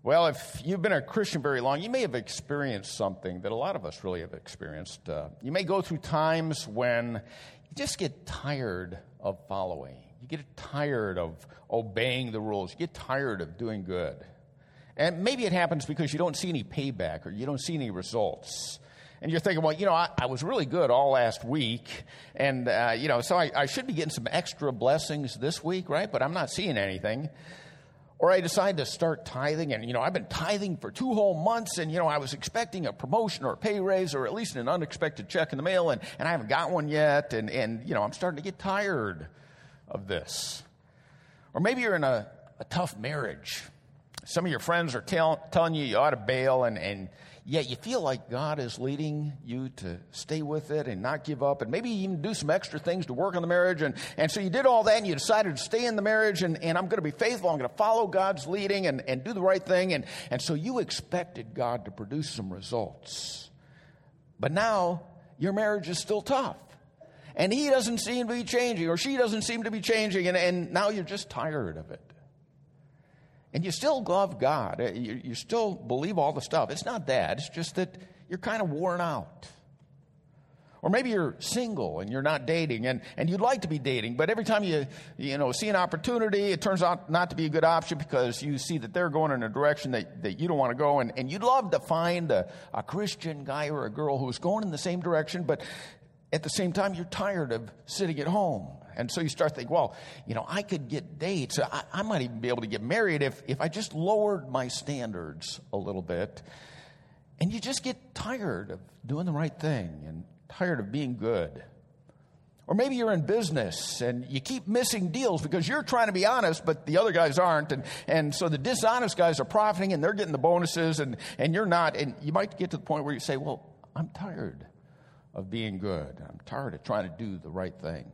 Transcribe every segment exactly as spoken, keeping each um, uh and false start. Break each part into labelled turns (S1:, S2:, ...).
S1: Well, if you've been a Christian very long, you may have experienced something that a lot of us really have experienced. Uh, you may go through times when you just get tired of following. You get tired of obeying the rules. You get tired of doing good. And maybe it happens because you don't see any payback or you don't see any results. And you're thinking, well, you know, I, I was really good all last week. And, uh, you know, so I, I should be getting some extra blessings this week, right? But I'm not seeing anything. Or I decide to start tithing, and, you know, I've been tithing for two whole months, and, you know, I was expecting a promotion or a pay raise or at least an unexpected check in the mail, and, and I haven't got one yet, and, and, you know, I'm starting to get tired of this. Or maybe you're in a, a tough marriage. Some of your friends are tell, telling you you ought to bail, and, and yet you feel like God is leading you to stay with it and not give up, and maybe even do some extra things to work on the marriage. And, and so you did all that, and you decided to stay in the marriage, and, and I'm going to be faithful. I'm going to follow God's leading and, and do the right thing. And, and so you expected God to produce some results. But now your marriage is still tough. And he doesn't seem to be changing, or she doesn't seem to be changing, and, and now you're just tired of it. And you still love God. You, you still believe all the stuff. It's not that. It's just that you're kind of worn out. Or maybe you're single and you're not dating, and, and you'd like to be dating, but every time you you know see an opportunity, it turns out not to be a good option because you see that they're going in a direction that, that you don't want to go. And, and you'd love to find a, a Christian guy or a girl who's going in the same direction, but at the same time, you're tired of sitting at home. And so you start thinking, well, you know, I could get dates. I, I might even be able to get married if, if I just lowered my standards a little bit. And you just get tired of doing the right thing and tired of being good. Or maybe you're in business and you keep missing deals because you're trying to be honest, but the other guys aren't. And, and so the dishonest guys are profiting and they're getting the bonuses and, and you're not. And you might get to the point where you say, well, I'm tired of being good. I'm tired of trying to do the right thing.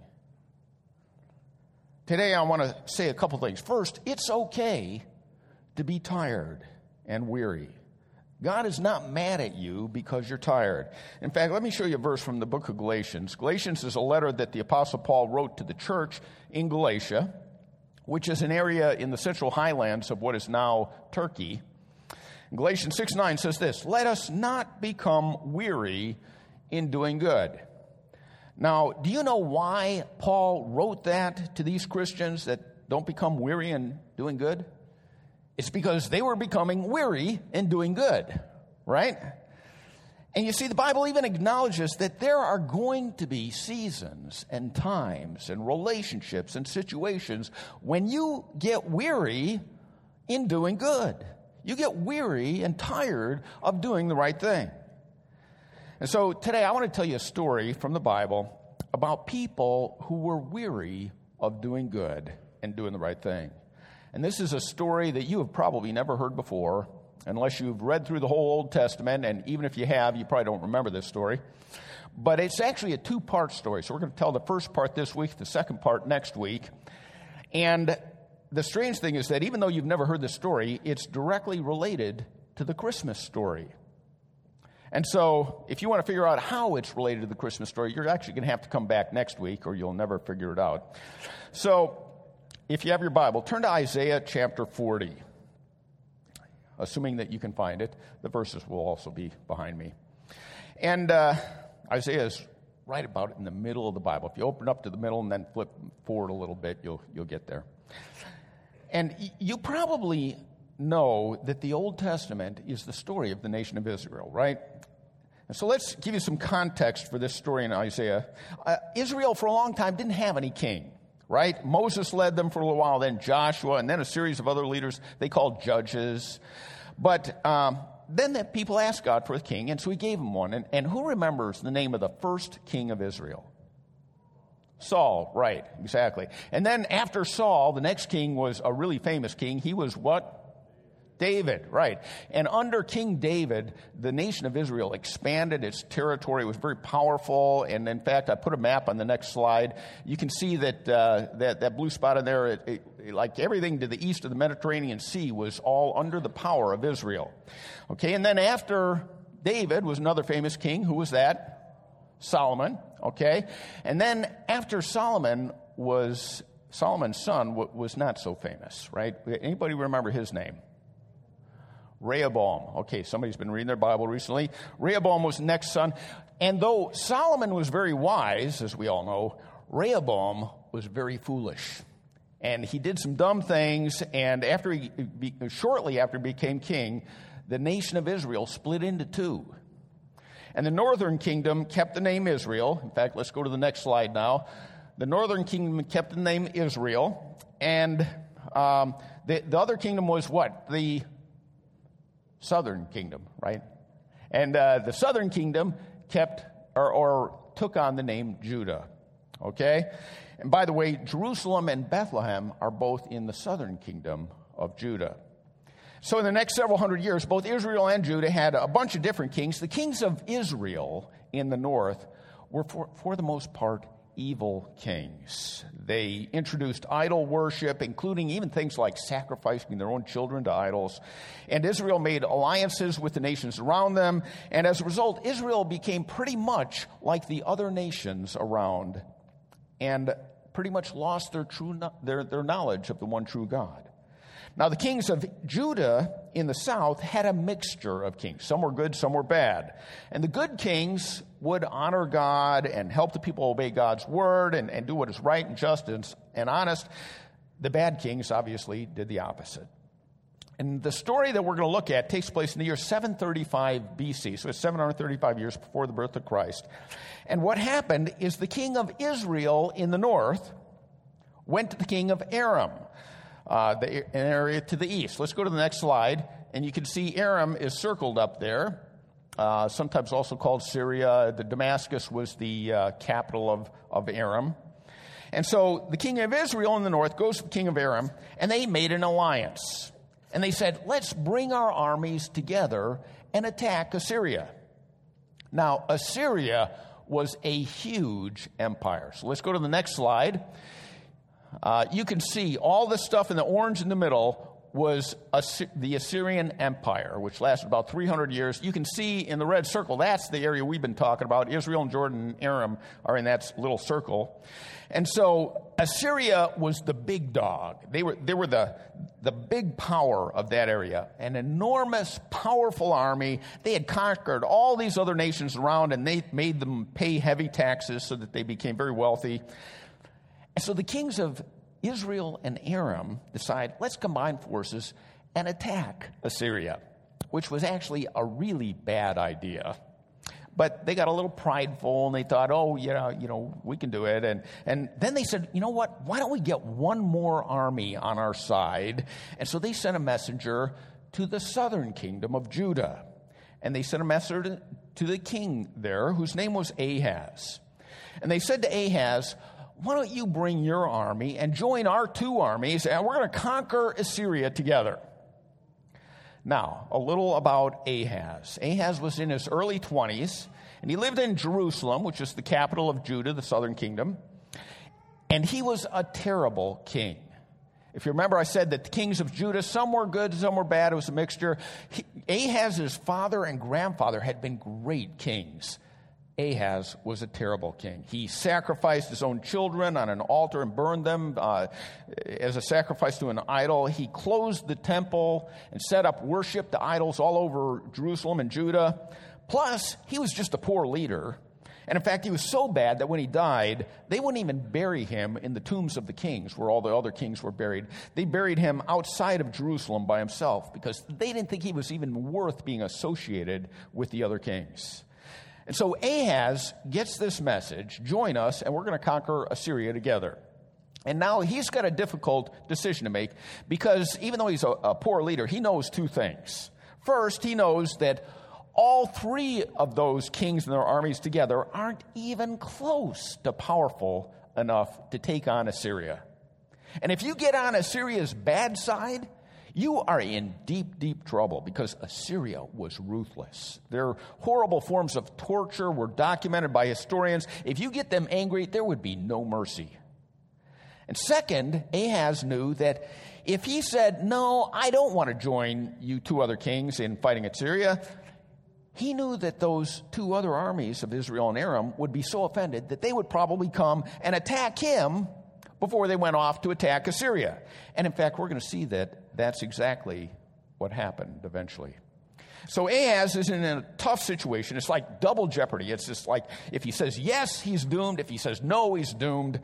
S1: Today, I want to say a couple things. First, it's okay to be tired and weary. God is not mad at you because you're tired. In fact, let me show you a verse from the book of Galatians. Galatians is a letter that the Apostle Paul wrote to the church in Galatia, which is an area in the central highlands of what is now Turkey. Galatians six nine says this, "Let us not become weary in doing good." Now, do you know why Paul wrote that to these Christians, that don't become weary in doing good? It's because they were becoming weary in doing good, right? And you see, the Bible even acknowledges that there are going to be seasons and times and relationships and situations when you get weary in doing good. You get weary and tired of doing the right thing. And so today I want to tell you a story from the Bible about people who were weary of doing good and doing the right thing. And this is a story that you have probably never heard before, unless you've read through the whole Old Testament, and even if you have, you probably don't remember this story. But it's actually a two-part story. So we're going to tell the first part this week, the second part next week. And the strange thing is that even though you've never heard the story, it's directly related to the Christmas story. And so if you want to figure out how it's related to the Christmas story, you're actually going to have to come back next week or you'll never figure it out. So if you have your Bible, turn to Isaiah chapter forty, assuming that you can find it. The verses will also be behind me. And uh, Isaiah is right about in the middle of the Bible. If you open up to the middle and then flip forward a little bit, you'll you'll get there. And y- you probably know that the Old Testament is the story of the nation of Israel, right? And so let's give you some context for this story in Isaiah. Uh, Israel, for a long time, didn't have any king, right? Moses led them for a little while, then Joshua, and then a series of other leaders they called judges. But um, then the people asked God for a king, and so he gave them one. And, and who remembers the name of the first king of Israel? Saul, right, exactly. And then after Saul, the next king was a really famous king. He was what? David, right. And under King David, the nation of Israel expanded its territory. It was very powerful. And in fact, I put a map on the next slide. You can see that uh, that, that blue spot in there, it, it, like everything to the east of the Mediterranean Sea was all under the power of Israel. Okay, and then after David was another famous king. Who was that? Solomon, okay. And then after Solomon was, Solomon's son was not so famous, right? Anybody remember his name? Rehoboam. Okay, somebody's been reading their Bible recently. Rehoboam was the next son. And though Solomon was very wise, as we all know, Rehoboam was very foolish. And he did some dumb things, and after he, shortly after he became king, the nation of Israel split into two. And the northern kingdom kept the name Israel. In fact, let's go to the next slide now. The northern kingdom kept the name Israel, and um, the, the other kingdom was what? The southern kingdom, right? And uh, the southern kingdom kept or, or took on the name Judah, okay? And by the way, Jerusalem and Bethlehem are both in the southern kingdom of Judah. So in the next several hundred years, both Israel and Judah had a bunch of different kings. The kings of Israel in the north were, for, for the most part, evil kings. They introduced idol worship, including even things like sacrificing their own children to idols. And Israel made alliances with the nations around them. And as a result, Israel became pretty much like the other nations around and pretty much lost their true their, their knowledge of the one true God. Now, the kings of Judah in the south had a mixture of kings. Some were good, some were bad. And the good kings would honor God and help the people obey God's word and, and do what is right and just and, and honest. The bad kings, obviously, did the opposite. And the story that we're going to look at takes place in the year seven thirty-five B C, so it's seven hundred thirty-five years before the birth of Christ. And what happened is the king of Israel in the north went to the king of Aram, uh, the, an area to the east. Let's go to the next slide, and you can see Aram is circled up there, uh, sometimes also called Syria. The Damascus was the uh, capital of, of Aram. And so the king of Israel in the north goes to the king of Aram, and they made an alliance. And they said, let's bring our armies together and attack Assyria. Now, Assyria was a huge empire. So let's go to the next slide. Uh, you can see all the stuff in the orange in the middle was Assy- the Assyrian Empire, which lasted about three hundred years. You can see in the red circle, that's the area we've been talking about. Israel and Jordan and Aram are in that little circle. And so Assyria was the big dog. They were they were the, the big power of that area. An enormous, powerful army. They had conquered all these other nations around, and they made them pay heavy taxes so that they became very wealthy. And so the kings of Israel and Aram decide, let's combine forces and attack Assyria, which was actually a really bad idea. But they got a little prideful, and they thought, oh, yeah, you know, we can do it. And, and then they said, you know what, why don't we get one more army on our side? And so they sent a messenger to the southern kingdom of Judah. And they sent a messenger to the king there, whose name was Ahaz. And they said to Ahaz, why don't you bring your army and join our two armies, and we're going to conquer Assyria together. Now, a little about Ahaz. Ahaz was in his early twenties, and he lived in Jerusalem, which is the capital of Judah, the southern kingdom. And he was a terrible king. If you remember, I said that the kings of Judah, some were good, some were bad. It was a mixture. He, Ahaz's father and grandfather had been great kings. Ahaz was a terrible king. He sacrificed his own children on an altar and burned them uh, as a sacrifice to an idol. He closed the temple and set up worship to idols all over Jerusalem and Judah. Plus, he was just a poor leader. And in fact, he was so bad that when he died, they wouldn't even bury him in the tombs of the kings where all the other kings were buried. They buried him outside of Jerusalem by himself because they didn't think he was even worth being associated with the other kings. And so Ahaz gets this message, join us, and we're going to conquer Assyria together. And now he's got a difficult decision to make because even though he's a, a poor leader, he knows two things. First, he knows that all three of those kings and their armies together aren't even close to powerful enough to take on Assyria. And if you get on Assyria's bad side, you are in deep, deep trouble because Assyria was ruthless. Their horrible forms of torture were documented by historians. If you get them angry, there would be no mercy. And second, Ahaz knew that if he said, no, I don't want to join you two other kings in fighting Assyria, he knew that those two other armies of Israel and Aram would be so offended that they would probably come and attack him before they went off to attack Assyria. And in fact, we're going to see that that's exactly what happened eventually. So Ahaz is in a tough situation. It's like double jeopardy. It's just like if he says yes, he's doomed. If he says no, he's doomed.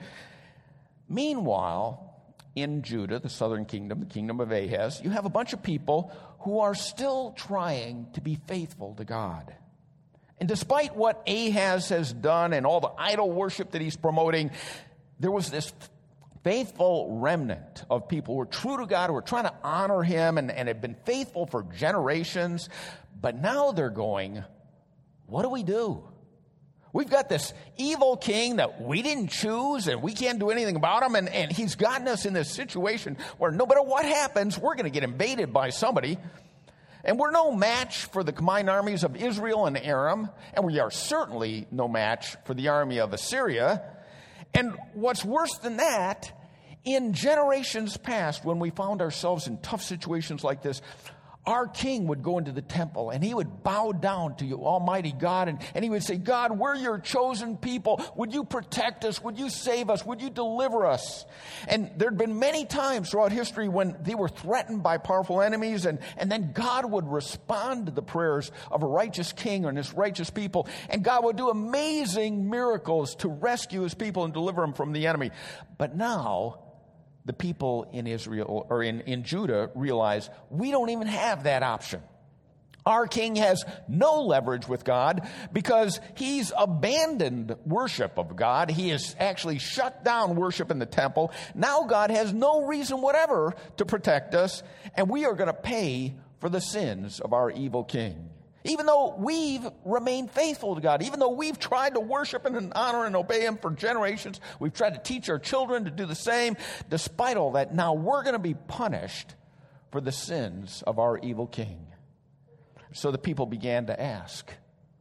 S1: Meanwhile, in Judah, the southern kingdom, the kingdom of Ahaz, you have a bunch of people who are still trying to be faithful to God. And despite what Ahaz has done and all the idol worship that he's promoting, there was this faithful remnant of people who are true to God, who are trying to honor him and, and have been faithful for generations. But now they're going, what do we do? We've got this evil king that we didn't choose and we can't do anything about him. And, and he's gotten us in this situation where no matter what happens, we're going to get invaded by somebody. And we're no match for the combined armies of Israel and Aram. And we are certainly no match for the army of Assyria. And what's worse than that, in generations past, when we found ourselves in tough situations like this, our king would go into the temple and he would bow down to you, Almighty God, and, and he would say, God, we're your chosen people. Would you protect us? Would you save us? Would you deliver us? And there'd been many times throughout history when they were threatened by powerful enemies, and, and then God would respond to the prayers of a righteous king and his righteous people, and God would do amazing miracles to rescue his people and deliver them from the enemy. But now, the people in Israel or in, in Judah realize we don't even have that option. Our king has no leverage with God because he's abandoned worship of God. He has actually shut down worship in the temple. Now God has no reason whatever to protect us, and we are going to pay for the sins of our evil king. Even though we've remained faithful to God, even though we've tried to worship and honor and obey him for generations, we've tried to teach our children to do the same. Despite all that, now we're going to be punished for the sins of our evil king. So the people began to ask,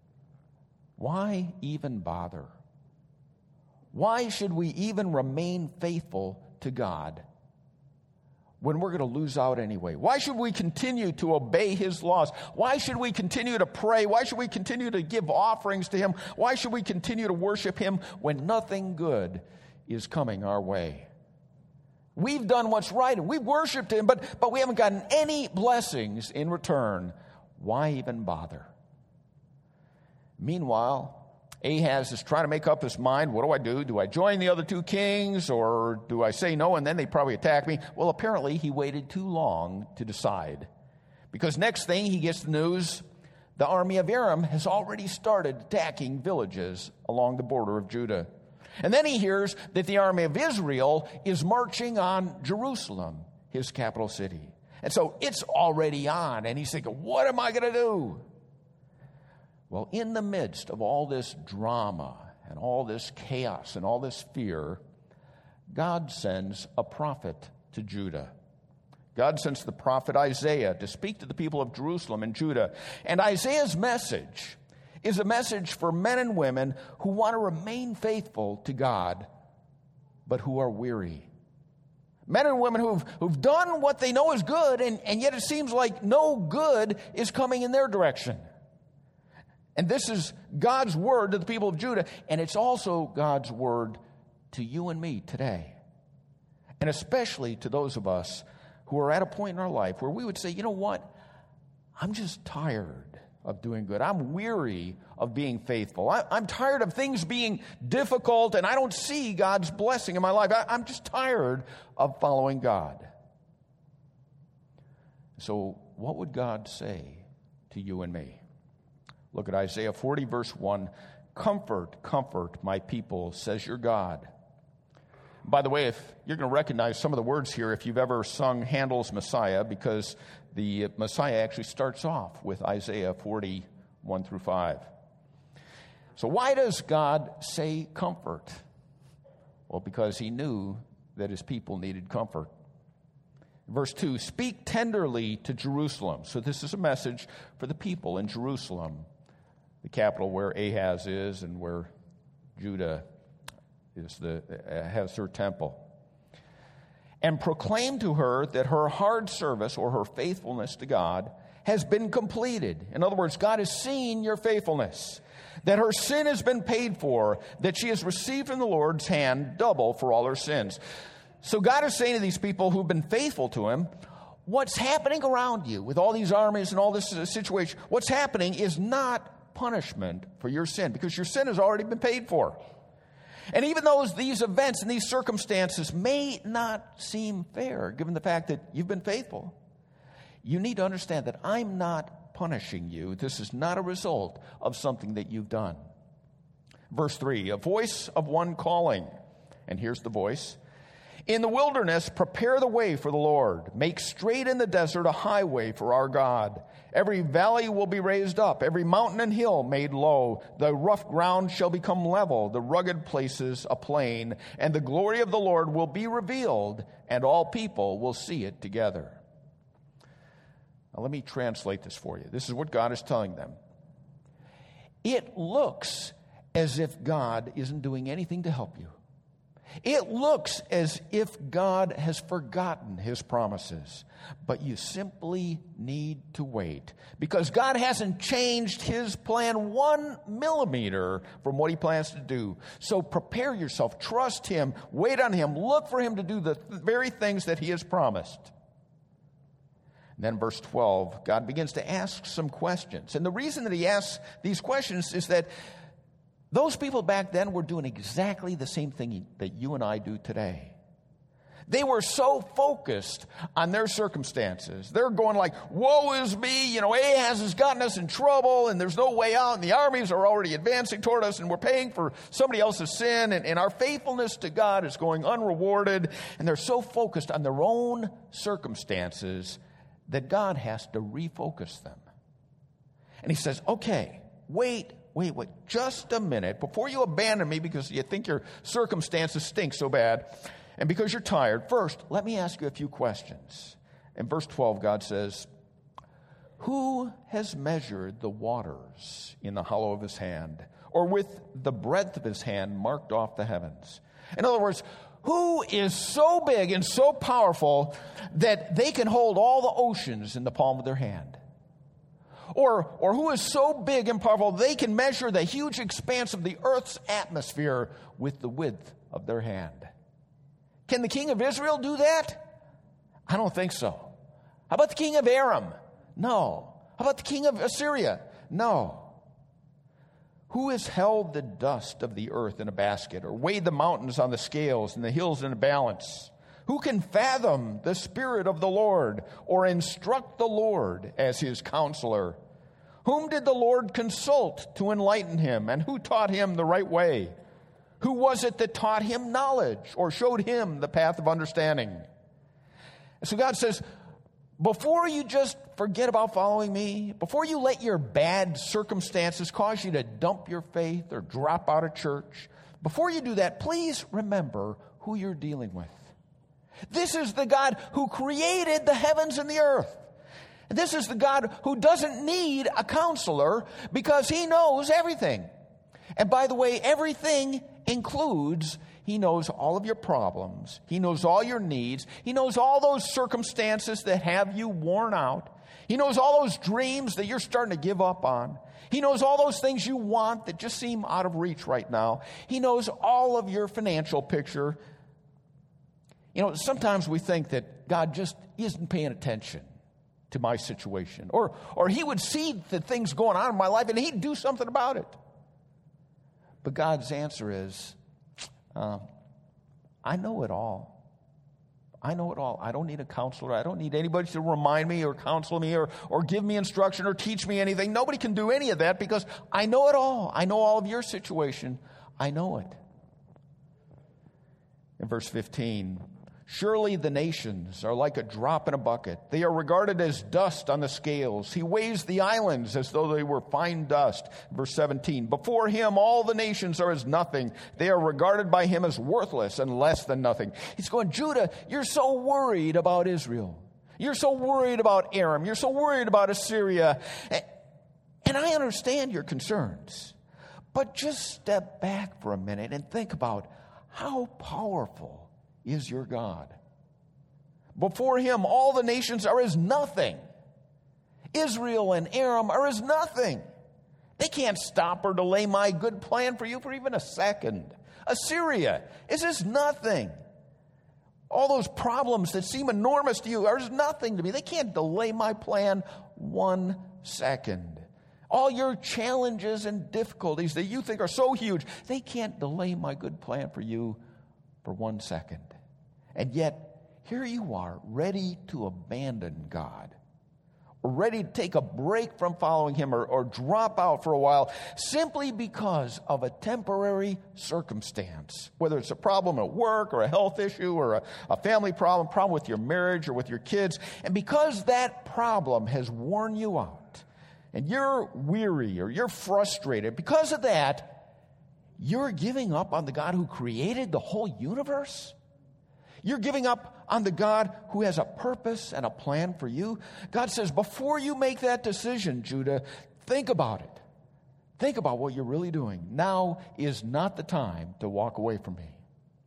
S1: why even bother? Why should we even remain faithful to God when we're going to lose out anyway? Why should we continue to obey his laws? Why should we continue to pray? Why should we continue to give offerings to him? Why should we continue to worship him when nothing good is coming our way? We've done what's right and we've worshiped him, but, but we haven't gotten any blessings in return. Why even bother? Meanwhile, Ahaz is trying to make up his mind. What do I do? Do I join the other two kings, or do I say no and then they probably attack me? Well, apparently he waited too long to decide, because next thing he gets the news, the army of Aram has already started attacking villages along the border of Judah. And then he hears that the army of Israel is marching on Jerusalem, his capital city. And so it's already on, and he's thinking, what am I going to do? Well, in the midst of all this drama and all this chaos and all this fear, God sends a prophet to Judah. God sends the prophet Isaiah to speak to the people of Jerusalem and Judah. And Isaiah's message is a message for men and women who want to remain faithful to God, but who are weary. Men and women who've, who've done what they know is good, and, and yet it seems like no good is coming in their direction. And this is God's word to the people of Judah, and it's also God's word to you and me today. And especially to those of us who are at a point in our life where we would say, you know what? I'm just tired of doing good. I'm weary of being faithful. I, I'm tired of things being difficult, and I don't see God's blessing in my life. I, I'm just tired of following God. So what would God say to you and me? Look at Isaiah forty, verse one. Comfort, comfort my people, says your God. By the way, if you're going to recognize some of the words here if you've ever sung Handel's Messiah, because the Messiah actually starts off with Isaiah forty, one through five. So why does God say comfort? Well, because he knew that his people needed comfort. Verse two, speak tenderly to Jerusalem. So this is a message for the people in Jerusalem, the capital where Ahaz is and where Judah is the, uh, has her temple. And proclaim to her that her hard service or her faithfulness to God has been completed. In other words, God has seen your faithfulness, that her sin has been paid for, that she has received from the Lord's hand double for all her sins. So God is saying to these people who've been faithful to him, what's happening around you with all these armies and all this situation, what's happening is not punishment for your sin, because your sin has already been paid for. And even though these events and these circumstances may not seem fair, given the fact that you've been faithful, you need to understand that I'm not punishing you. This is not a result of something that you've done. Verse three, a voice of one calling. And here's the voice. In the wilderness, prepare the way for the Lord. Make straight in the desert a highway for our God. Every valley will be raised up, every mountain and hill made low. The rough ground shall become level, the rugged places a plain, and the glory of the Lord will be revealed, and all people will see it together. Now, let me translate this for you. This is what God is telling them. It looks as if God isn't doing anything to help you. It looks as if God has forgotten his promises, but you simply need to wait, because God hasn't changed his plan one millimeter from what he plans to do. So prepare yourself, trust him, wait on him, look for him to do the th- very things that he has promised. And then verse twelve, God begins to ask some questions. And the reason that he asks these questions is that those people back then were doing exactly the same thing that you and I do today. They were so focused on their circumstances. They're going like, woe is me, you know, Ahaz has gotten us in trouble and there's no way out and the armies are already advancing toward us and we're paying for somebody else's sin and, and our faithfulness to God is going unrewarded. And they're so focused on their own circumstances that God has to refocus them. And he says, okay, wait, wait, wait, just a minute. Before you abandon me because you think your circumstances stink so bad and because you're tired, first, let me ask you a few questions. In verse twelve, God says, who has measured the waters in the hollow of his hand, or with the breadth of his hand marked off the heavens? In other words, who is so big and so powerful that they can hold all the oceans in the palm of their hand? Or, or who is so big and powerful they can measure the huge expanse of the earth's atmosphere with the width of their hand? Can the king of Israel do that? I don't think so. How about the king of Aram? No. How about the king of Assyria? No. Who has held the dust of the earth in a basket, or weighed the mountains on the scales and the hills in a balance? Who can fathom the Spirit of the Lord, or instruct the Lord as his counselor? Whom did the Lord consult to enlighten him, and who taught him the right way? Who was it that taught him knowledge, or showed him the path of understanding? And so God says, before you just forget about following me, before you let your bad circumstances cause you to dump your faith or drop out of church, before you do that, please remember who you're dealing with. This is the God who created the heavens and the earth. This is the God who doesn't need a counselor because he knows everything. And by the way, everything includes, he knows all of your problems. He knows all your needs. He knows all those circumstances that have you worn out. He knows all those dreams that you're starting to give up on. He knows all those things you want that just seem out of reach right now. He knows all of your financial picture. You know, sometimes we think that God just isn't paying attention to my situation. Or, or he would see the things going on in my life and he'd do something about it. But God's answer is, uh, I know it all. I know it all. I don't need a counselor. I don't need anybody to remind me or counsel me or, or give me instruction or teach me anything. Nobody can do any of that because I know it all. I know all of your situation. I know it. In verse fifteen, surely the nations are like a drop in a bucket. They are regarded as dust on the scales. He weighs the islands as though they were fine dust. Verse seventeen, before him all the nations are as nothing. They are regarded by him as worthless and less than nothing. He's going, Judah, you're so worried about Israel. You're so worried about Aram. You're so worried about Assyria. And I understand your concerns. But just step back for a minute and think about how powerful is your God. Before him, all the nations are as nothing. Israel and Aram are as nothing. They can't stop or delay my good plan for you for even a second. Assyria is as nothing. All those problems that seem enormous to you are nothing to me. They can't delay my plan one second. All your challenges and difficulties that you think are so huge, they can't delay my good plan for you for one second. And yet, here you are, ready to abandon God, or ready to take a break from following Him, or, or drop out for a while, simply because of a temporary circumstance, whether it's a problem at work, or a health issue, or a, a family problem, problem with your marriage, or with your kids. And because that problem has worn you out, and you're weary, or you're frustrated, because of that, you're giving up on the God who created the whole universe? You're giving up on the God who has a purpose and a plan for you? God says, before you make that decision, Judah, think about it. Think about what you're really doing. Now is not the time to walk away from me.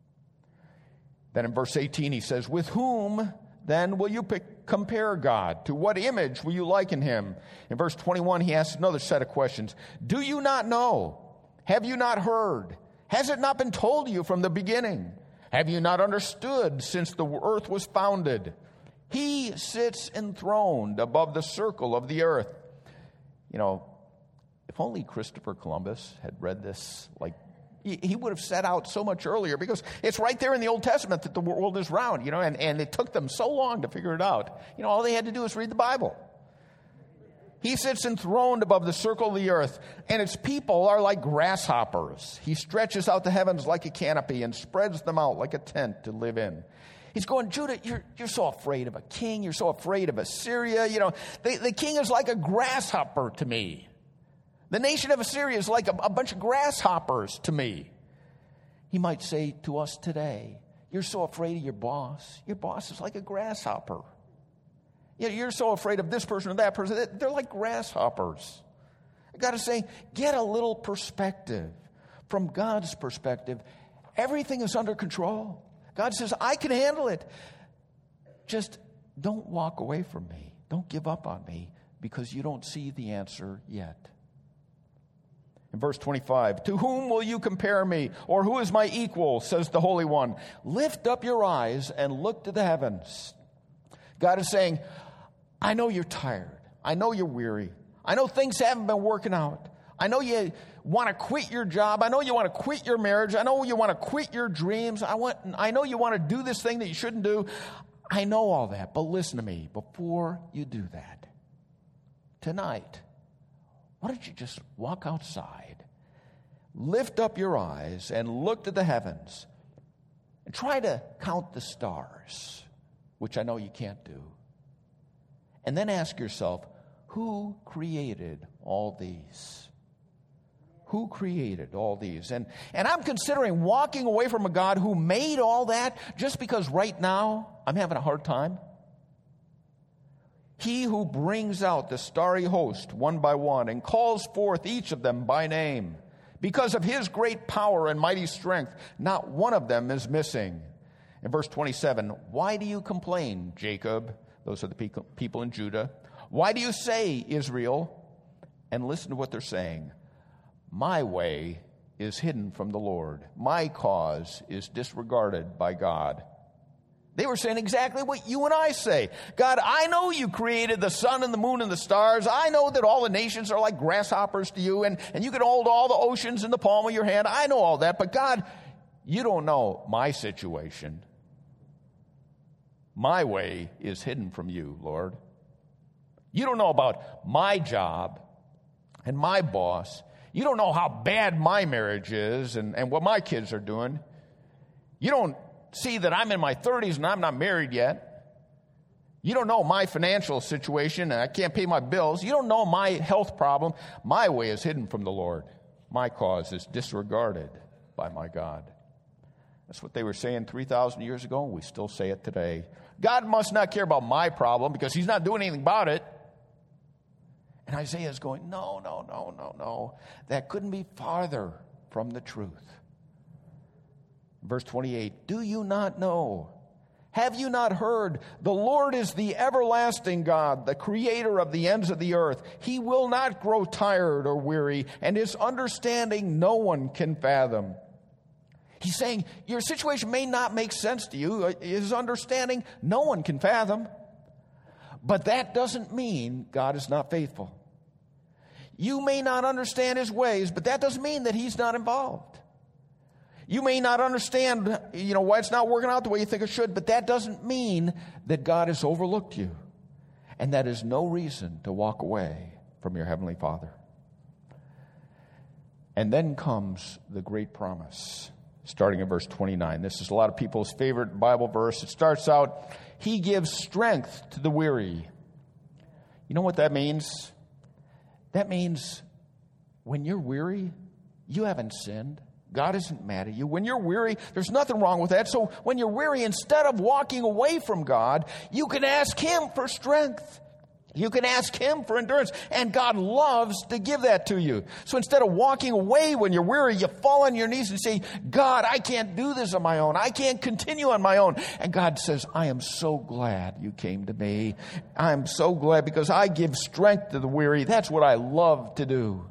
S1: Then in verse eighteen, he says, with whom then will you pick, compare God? To what image will you liken Him? In verse twenty-one, he asks another set of questions. Do you not know? Have you not heard? Has it not been told you from the beginning? Have you not understood since the earth was founded? He sits enthroned above the circle of the earth. You know, if only Christopher Columbus had read this, like, he, he would have set out so much earlier, because it's right there in the Old Testament that the world is round, you know, and, and it took them so long to figure it out. You know, all they had to do was read the Bible. He sits enthroned above the circle of the earth, and its people are like grasshoppers. He stretches out the heavens like a canopy and spreads them out like a tent to live in. He's going, Judah, you're, you're so afraid of a king. You're so afraid of Assyria. You know, the, the king is like a grasshopper to me. The nation of Assyria is like a, a bunch of grasshoppers to me. He might say to us today, you're so afraid of your boss. Your boss is like a grasshopper. You're so afraid of this person or that person. They're like grasshoppers. God is saying, get a little perspective. From God's perspective, everything is under control. God says, I can handle it. Just don't walk away from me. Don't give up on me, because you don't see the answer yet. In verse twenty-five, to whom will you compare me? Or who is my equal, says the Holy One. Lift up your eyes and look to the heavens. God is saying, I know you're tired. I know you're weary. I know things haven't been working out. I know you want to quit your job. I know you want to quit your marriage. I know you want to quit your dreams. I want, I know you want to do this thing that you shouldn't do. I know all that. But listen to me. Before you do that, tonight, why don't you just walk outside, lift up your eyes, and look to the heavens, and try to count the stars, which I know you can't do. And then ask yourself, who created all these? Who created all these? And, and I'm considering walking away from a God who made all that just because right now I'm having a hard time. He who brings out the starry host one by one and calls forth each of them by name. Because of His great power and mighty strength, not one of them is missing. In verse twenty-seven, why do you complain, Jacob? Those are the people in Judah. Why do you say, Israel? And listen to what they're saying. My way is hidden from the Lord. My cause is disregarded by God. They were saying exactly what you and I say. God, I know you created the sun and the moon and the stars. I know that all the nations are like grasshoppers to you, and, and you can hold all the oceans in the palm of your hand. I know all that. But God, you don't know my situation. My way is hidden from you, Lord. You don't know about my job and my boss. You don't know how bad my marriage is and, and what my kids are doing. You don't see that I'm in my thirties and I'm not married yet. You don't know my financial situation and I can't pay my bills. You don't know my health problem. My way is hidden from the Lord. My cause is disregarded by my God. That's what they were saying three thousand years ago, and we still say it today. God must not care about my problem because He's not doing anything about it. And Isaiah is going, no, no, no, no, no. That couldn't be farther from the truth. Verse twenty-eight, do you not know? Have you not heard? The Lord is the everlasting God, the creator of the ends of the earth. He will not grow tired or weary, and His understanding no one can fathom. He's saying your situation may not make sense to you. His understanding, no one can fathom. But that doesn't mean God is not faithful. You may not understand his ways, but that doesn't mean that he's not involved. You may not understand, you know, why it's not working out the way you think it should, but that doesn't mean that God has overlooked you. And that is no reason to walk away from your Heavenly Father. And then comes the great promise, starting in verse twenty-nine. This is a lot of people's favorite Bible verse. It starts out, he gives strength to the weary. You know what that means? That means when you're weary, you haven't sinned. God isn't mad at you. When you're weary, there's nothing wrong with that. So when you're weary, instead of walking away from God, you can ask him for strength. You can ask him for endurance. And God loves to give that to you. So instead of walking away when you're weary, you fall on your knees and say, God, I can't do this on my own. I can't continue on my own. And God says, I am so glad you came to me. I'm so glad because I give strength to the weary. That's what I love to do.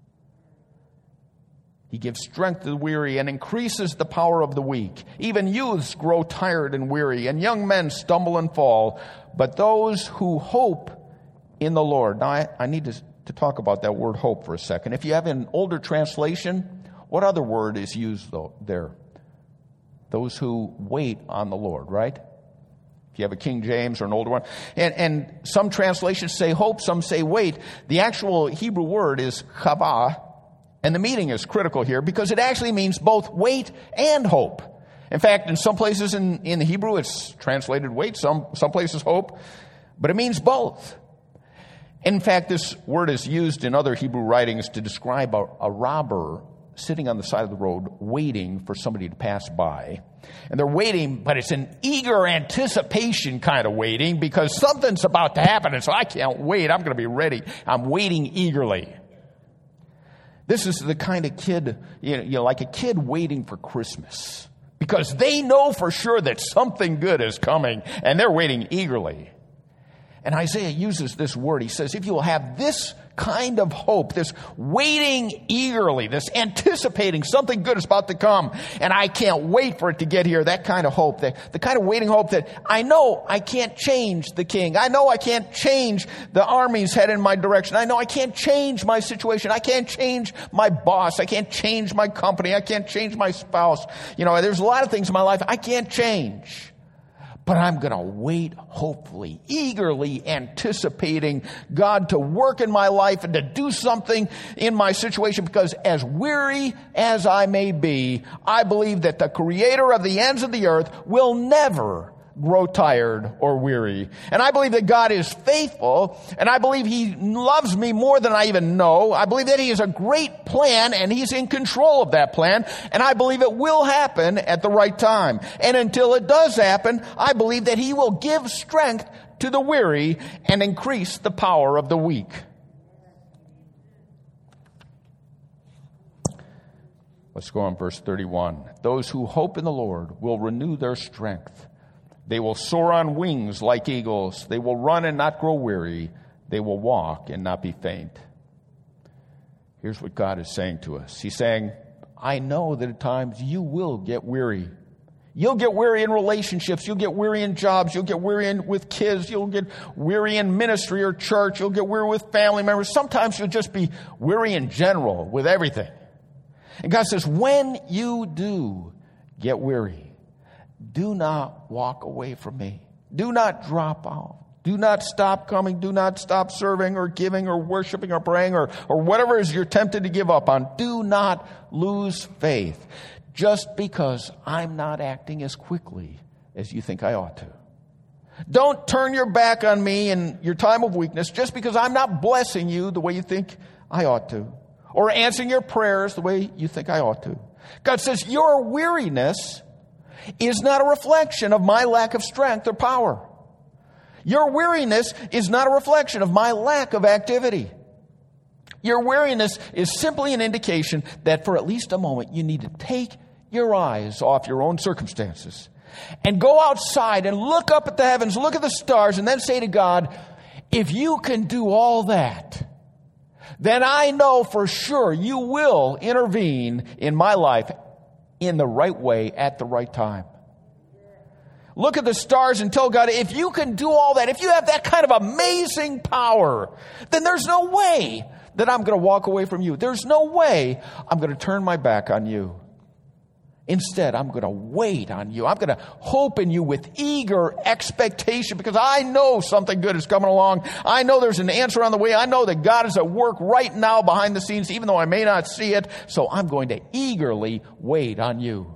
S1: He gives strength to the weary and increases the power of the weak. Even youths grow tired and weary, and young men stumble and fall. But those who hope in the Lord. Now, I, I need to, to talk about that word hope for a second. If you have an older translation, what other word is used though, there? Those who wait on the Lord, right? If you have a King James or an older one. And, and some translations say hope, some say wait. The actual Hebrew word is chavah. And the meaning is critical here because it actually means both wait and hope. In fact, in some places in, in the Hebrew, it's translated wait, some, some places hope, but it means both. In fact, this word is used in other Hebrew writings to describe a, a robber sitting on the side of the road waiting for somebody to pass by. And they're waiting, but it's an eager anticipation kind of waiting because something's about to happen. And so I can't wait. I'm going to be ready. I'm waiting eagerly. This is the kind of kid, you know, you know, like a kid waiting for Christmas because they know for sure that something good is coming and they're waiting eagerly. And Isaiah uses this word. He says, if you will have this kind of hope, this waiting eagerly, this anticipating something good is about to come, and I can't wait for it to get here, that kind of hope, the, the kind of waiting hope that I know I can't change the king. I know I can't change the armies headed in my direction. I know I can't change my situation. I can't change my boss. I can't change my company. I can't change my spouse. You know, there's a lot of things in my life I can't change. But I'm going to wait, hopefully, eagerly anticipating God to work in my life and to do something in my situation because as weary as I may be, I believe that the Creator of the ends of the earth will never grow tired or weary. And I believe that God is faithful, and I believe He loves me more than I even know. I believe that He has a great plan, and He's in control of that plan, and I believe it will happen at the right time. And until it does happen, I believe that He will give strength to the weary and increase the power of the weak. Let's go on verse thirty-one. Those who hope in the Lord will renew their strength. They will soar on wings like eagles. They will run and not grow weary. They will walk and not be faint. Here's what God is saying to us. He's saying, I know that at times you will get weary. You'll get weary in relationships. You'll get weary in jobs. You'll get weary in, with kids. You'll get weary in ministry or church. You'll get weary with family members. Sometimes you'll just be weary in general with everything. And God says, when you do get weary, do not walk away from me. Do not drop out. Do not stop coming. Do not stop serving or giving or worshiping or praying or, or whatever it is you're tempted to give up on. Do not lose faith just because I'm not acting as quickly as you think I ought to. Don't turn your back on me in your time of weakness just because I'm not blessing you the way you think I ought to or answering your prayers the way you think I ought to. God says your weariness is not a reflection of my lack of strength or power. Your weariness is not a reflection of my lack of activity. Your weariness is simply an indication that for at least a moment you need to take your eyes off your own circumstances and go outside and look up at the heavens, look at the stars, and then say to God, if you can do all that, then I know for sure you will intervene in my life in the right way at the right time. Look at the stars and tell God, if you can do all that, if you have that kind of amazing power, then there's no way that I'm going to walk away from you. There's no way I'm going to turn my back on you. Instead, I'm going to wait on you. I'm going to hope in you with eager expectation because I know something good is coming along. I know there's an answer on the way. I know that God is at work right now behind the scenes, even though I may not see it. So I'm going to eagerly wait on you.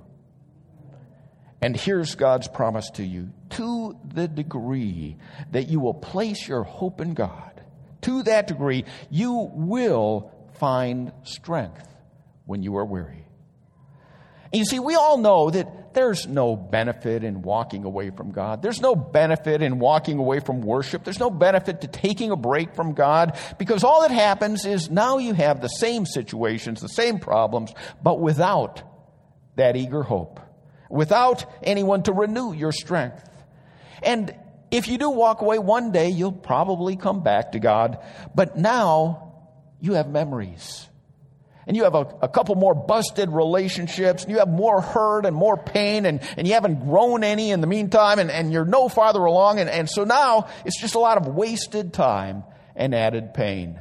S1: And here's God's promise to you. To the degree that you will place your hope in God, to that degree, you will find strength when you are weary. And you see, we all know that there's no benefit in walking away from God. There's no benefit in walking away from worship. There's no benefit to taking a break from God, because all that happens is now you have the same situations, the same problems, but without that eager hope, without anyone to renew your strength. And if you do walk away one day, you'll probably come back to God, but now you have memories. And you have a, a couple more busted relationships, and you have more hurt and more pain, and, and you haven't grown any in the meantime, and, and you're no farther along. And, and so now it's just a lot of wasted time and added pain.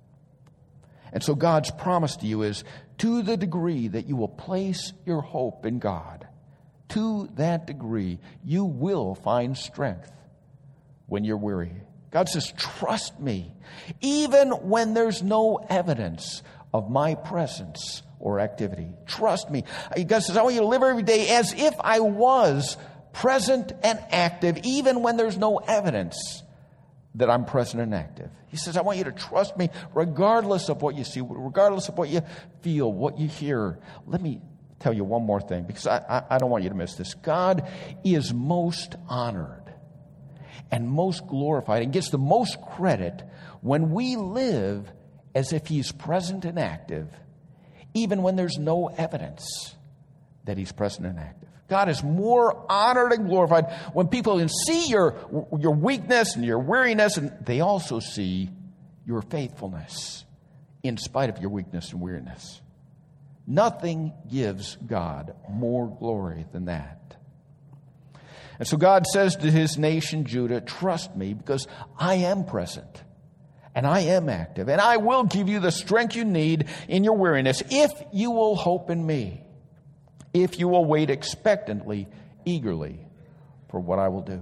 S1: And so God's promise to you is, to the degree that you will place your hope in God, to that degree you will find strength when you're weary. God says, trust me, even when there's no evidence of my presence or activity. Trust me. God says, I want you to live every day as if I was present and active, even when there's no evidence that I'm present and active. He says, I want you to trust me regardless of what you see, regardless of what you feel, what you hear. Let me tell you one more thing, because I, I, I don't want you to miss this. God is most honored and most glorified and gets the most credit when we live as if he's present and active, even when there's no evidence that he's present and active. God is more honored and glorified when people can see your, your weakness and your weariness, and they also see your faithfulness in spite of your weakness and weariness. Nothing gives God more glory than that. And so God says to his nation, Judah, trust me because I am present. And I am active, and I will give you the strength you need in your weariness if you will hope in me, if you will wait expectantly, eagerly for what I will do.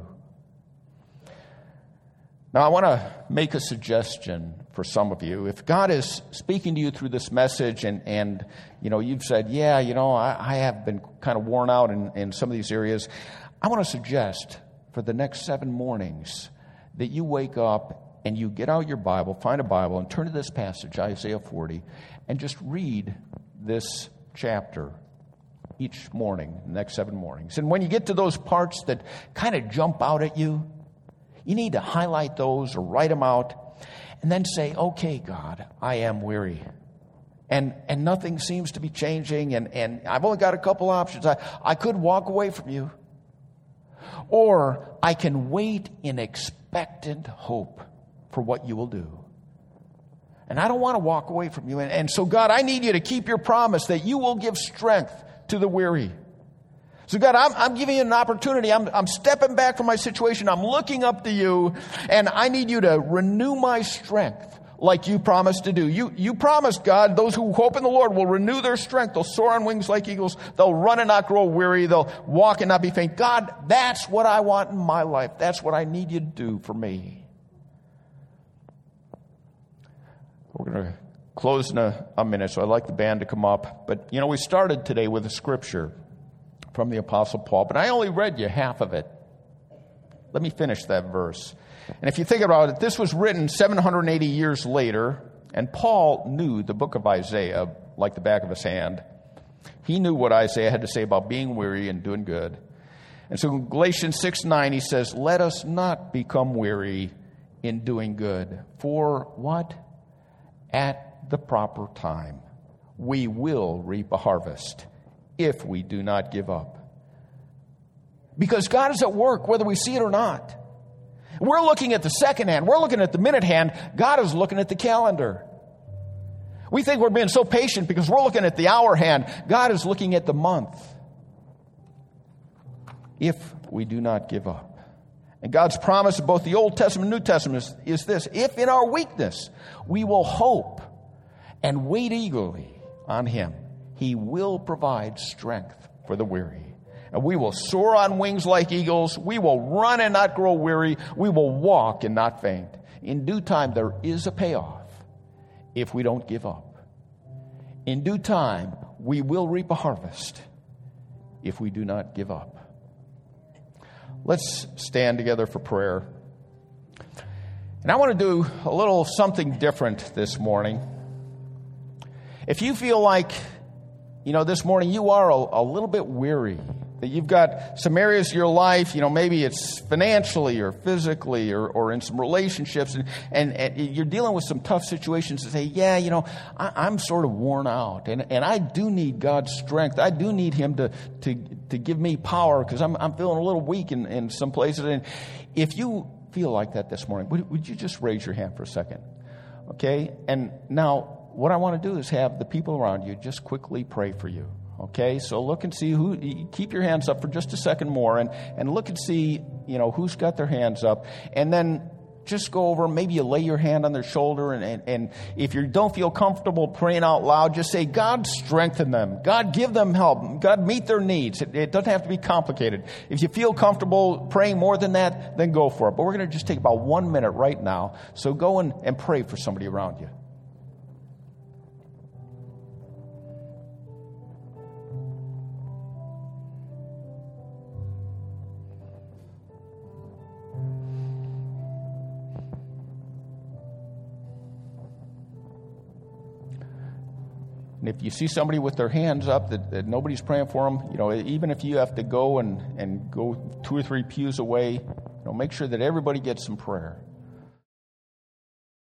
S1: Now, I want to make a suggestion for some of you. If God is speaking to you through this message and, and you know, you've said, yeah, you know, I, I have been kind of worn out in, in some of these areas, I want to suggest for the next seven mornings that you wake up and you get out your Bible, find a Bible, and turn to this passage, Isaiah forty, and just read this chapter each morning, the next seven mornings. And when you get to those parts that kind of jump out at you, you need to highlight those or write them out, and then say, okay, God, I am weary. And and nothing seems to be changing, and, and I've only got a couple options. I, I could walk away from you, or I can wait in expectant hope for what you will do. And I don't want to walk away from you. And, and so, God, I need you to keep your promise that you will give strength to the weary. So, God, I'm, I'm giving you an opportunity. I'm, I'm stepping back from my situation. I'm looking up to you, and I need you to renew my strength like you promised to do. You, you promised, God, those who hope in the Lord will renew their strength. They'll soar on wings like eagles. They'll run and not grow weary. They'll walk and not be faint. God, that's what I want in my life. That's what I need you to do for me. We're going to close in a, a minute, so I'd like the band to come up. But, you know, we started today with a scripture from the Apostle Paul, but I only read you half of it. Let me finish that verse. And if you think about it, this was written seven hundred eighty years later, and Paul knew the book of Isaiah like the back of his hand. He knew what Isaiah had to say about being weary and doing good. And so in Galatians six nine, he says, let us not become weary in doing good. For what? At the proper time, we will reap a harvest if we do not give up. Because God is at work, whether we see it or not. We're looking at the second hand. We're looking at the minute hand. God is looking at the calendar. We think we're being so patient because we're looking at the hour hand. God is looking at the month. if we do not give up. And God's promise of both the Old Testament and New Testament is, is this: if in our weakness we will hope and wait eagerly on Him, He will provide strength for the weary. And we will soar on wings like eagles. We will run and not grow weary. We will walk and not faint. In due time, there is a payoff if we don't give up. In due time, we will reap a harvest if we do not give up. Let's stand together for prayer. And I want to do a little something different this morning. If you feel like, you know, this morning you are a, a little bit weary, that you've got some areas of your life, you know, maybe it's financially or physically or, or in some relationships, and, and, and you're dealing with some tough situations to say, yeah, you know, I, I'm sort of worn out, and, and I do need God's strength. I do need Him to to, to give me power because I'm, I'm feeling a little weak in, in some places. And if you feel like that this morning, would, would you just raise your hand for a second? Okay? And now what I want to do is have the people around you just quickly pray for you. Okay, so look and see who, keep your hands up for just a second more and, and look and see, you know, who's got their hands up. And then just go over, maybe you lay your hand on their shoulder, and, and, and if you don't feel comfortable praying out loud, just say, God, strengthen them. God, give them help. God, meet their needs. It, it doesn't have to be complicated. If you feel comfortable praying more than that, then go for it. But we're going to just take about one minute right now. So go and, and pray for somebody around you. And if you see somebody with their hands up that, that nobody's praying for them, you know, even if you have to go and, and go two or three pews away, you know, make sure that everybody gets some prayer.